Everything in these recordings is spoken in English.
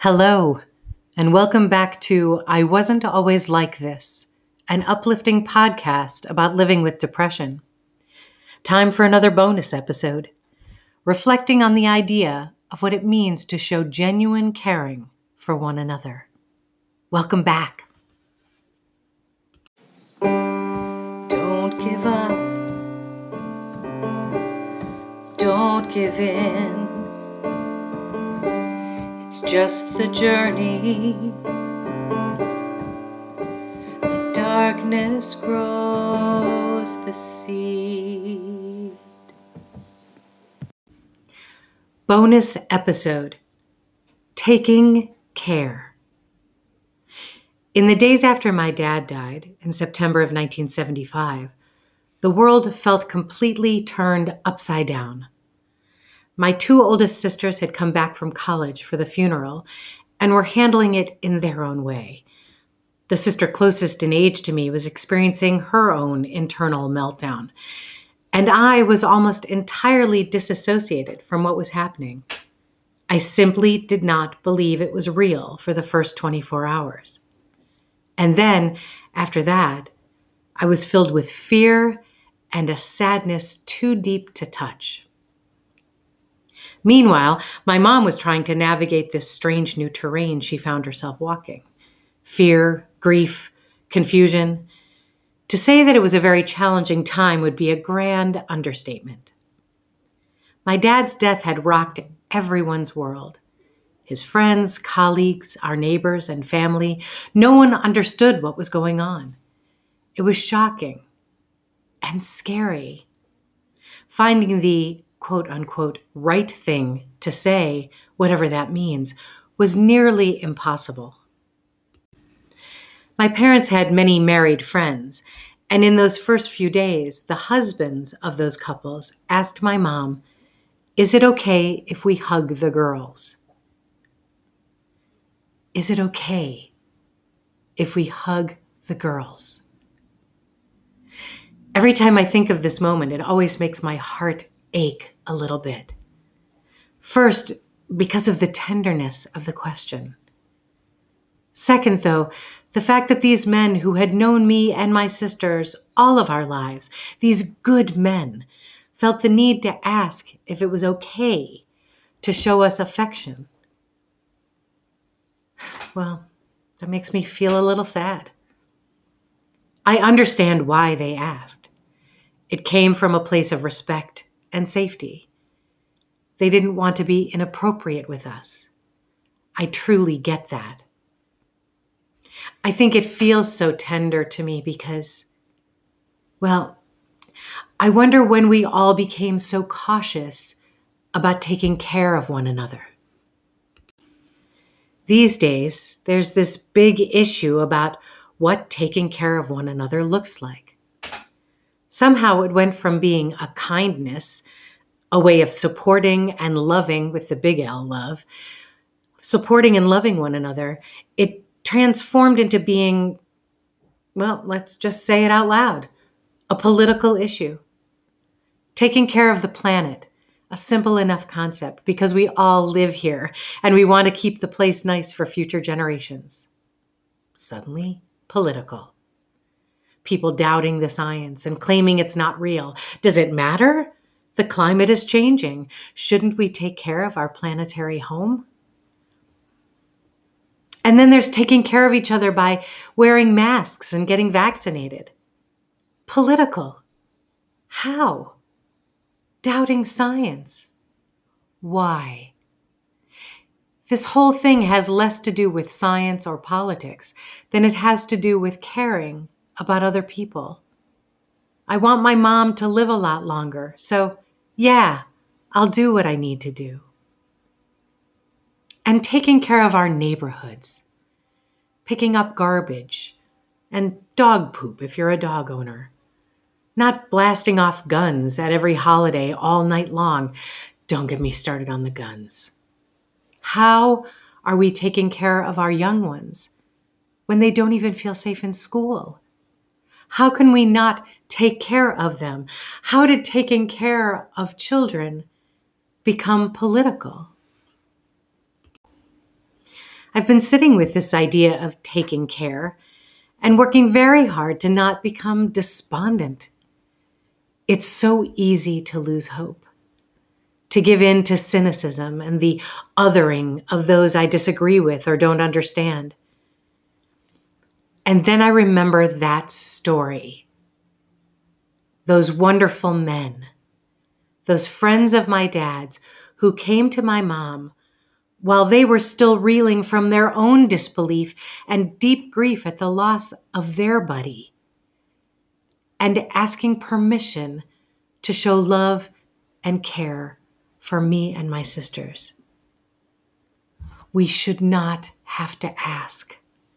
Hello, and welcome back to I Wasn't Always Like This, an uplifting podcast about living with depression. Time for another bonus episode, reflecting on the idea of what it means to show genuine caring for one another. Welcome back. Don't give up. Don't give in. It's just the journey. The darkness grows the seed. Bonus episode, Taking Care. In the days after my dad died, in September of 1975, the world felt completely turned upside down. My two oldest sisters had come back from college for the funeral and were handling it in their own way. The sister closest in age to me was experiencing her own internal meltdown, and I was almost entirely disassociated from what was happening. I simply did not believe it was real for the first 24 hours. And then, after that, I was filled with fear and a sadness too deep to touch. Meanwhile, my mom was trying to navigate this strange new terrain she found herself walking. Fear, grief, confusion. To say that it was a very challenging time would be a grand understatement. My dad's death had rocked everyone's world. His friends, colleagues, our neighbors, and family. No one understood what was going on. It was shocking and scary. Finding the quote-unquote right thing to say, whatever that means, was nearly impossible. My parents had many married friends, and in those first few days, the husbands of those couples asked my mom, "Is it okay if we hug the girls? Is it okay if we hug the girls?" Every time I think of this moment, it always makes my heart ache a little bit. First, because of the tenderness of the question. Second, though, the fact that these men who had known me and my sisters all of our lives, these good men, felt the need to ask if it was okay to show us affection. Well, that makes me feel a little sad. I understand why they asked. It came from a place of respect and safety. They didn't want to be inappropriate with us. I truly get that. I think it feels so tender to me because, well, I wonder when we all became so cautious about taking care of one another. These days, there's this big issue about what taking care of one another looks like. Somehow it went from being a kindness, a way of supporting and loving with the big L love, supporting and loving one another, it transformed into being, well, let's just say it out loud, a political issue. Taking care of the planet, a simple enough concept because we all live here and we want to keep the place nice for future generations. Suddenly, political. People doubting the science and claiming it's not real. Does it matter? The climate is changing. Shouldn't we take care of our planetary home? And then there's taking care of each other by wearing masks and getting vaccinated. Political. How? Doubting science. Why? This whole thing has less to do with science or politics than it has to do with caring about other people. I want my mom to live a lot longer, so yeah, I'll do what I need to do. And taking care of our neighborhoods, picking up garbage and dog poop if you're a dog owner, not blasting off guns at every holiday all night long. Don't get me started on the guns. How are we taking care of our young ones when they don't even feel safe in school? How can we not take care of them? How did taking care of children become political? I've been sitting with this idea of taking care and working very hard to not become despondent. It's so easy to lose hope, to give in to cynicism and the othering of those I disagree with or don't understand. And then I remember that story. Those wonderful men, those friends of my dad's who came to my mom while they were still reeling from their own disbelief and deep grief at the loss of their buddy, and asking permission to show love and care for me and my sisters. We should not have to ask.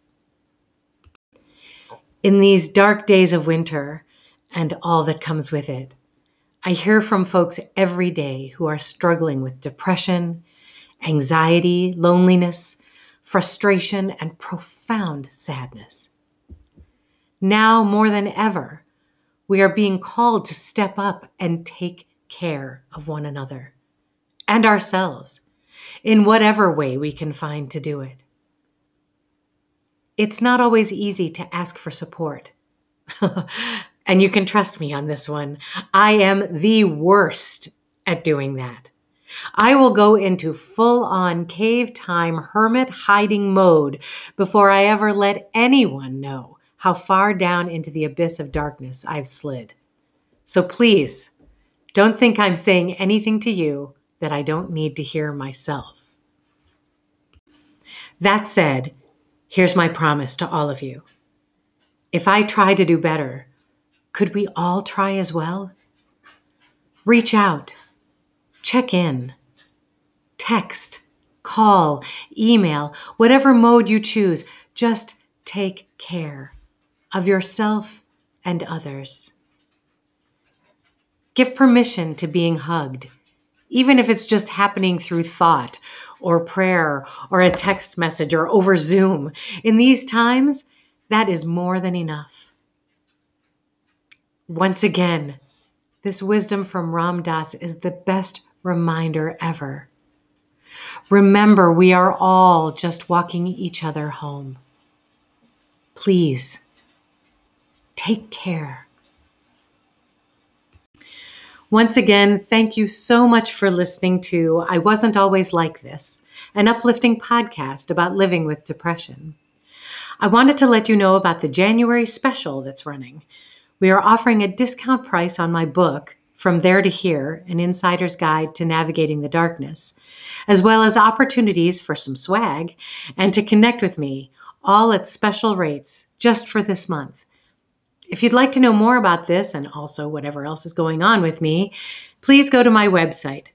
In these dark days of winter and all that comes with it, I hear from folks every day who are struggling with depression, anxiety, loneliness, frustration, and profound sadness. Now more than ever, we are being called to step up and take care of one another and ourselves in whatever way we can find to do it. It's not always easy to ask for support. And you can trust me on this one. I am the worst at doing that. I will go into full-on cave time hermit hiding mode before I ever let anyone know how far down into the abyss of darkness I've slid. So please, don't think I'm saying anything to you that I don't need to hear myself. That said, here's my promise to all of you. If I try to do better, could we all try as well? Reach out, check in, text, call, email, whatever mode you choose. Just take care of yourself and others. Give permission to being hugged, even if it's just happening through thought or prayer or a text message or over Zoom. In these times, that is more than enough. Once again, this wisdom from Ram Dass is the best reminder ever. Remember, we are all just walking each other home. Please, take care. Once again, thank you so much for listening to I Wasn't Always Like This, an uplifting podcast about living with depression. I wanted to let you know about the January special that's running. We are offering a discount price on my book, From There to Here, An Insider's Guide to Navigating the Darkness, as well as opportunities for some swag and to connect with me, all at special rates just for this month. If you'd like to know more about this and also whatever else is going on with me, please go to my website,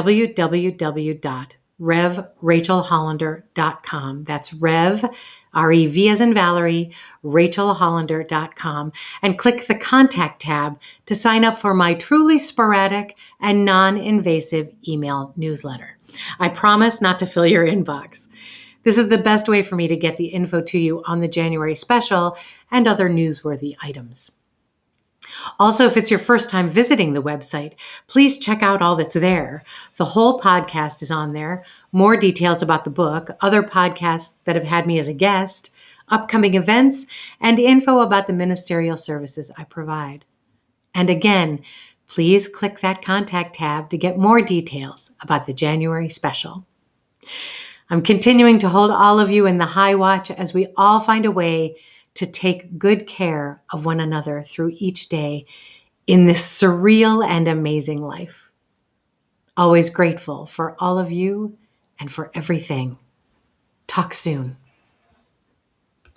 www.revrachelhollander.com. That's Rev, R-E-V as in Valerie, rachelhollander.com, and click the Contact tab to sign up for my truly sporadic and non-invasive email newsletter. I promise not to fill your inbox. This is the best way for me to get the info to you on the January special and other newsworthy items. Also, if it's your first time visiting the website, please check out all that's there. The whole podcast is on there, more details about the book, other podcasts that have had me as a guest, upcoming events, and info about the ministerial services I provide. And again, please click that contact tab to get more details about the January special. I'm continuing to hold all of you in the high watch as we all find a way to take good care of one another through each day in this surreal and amazing life. Always grateful for all of you and for everything. Talk soon.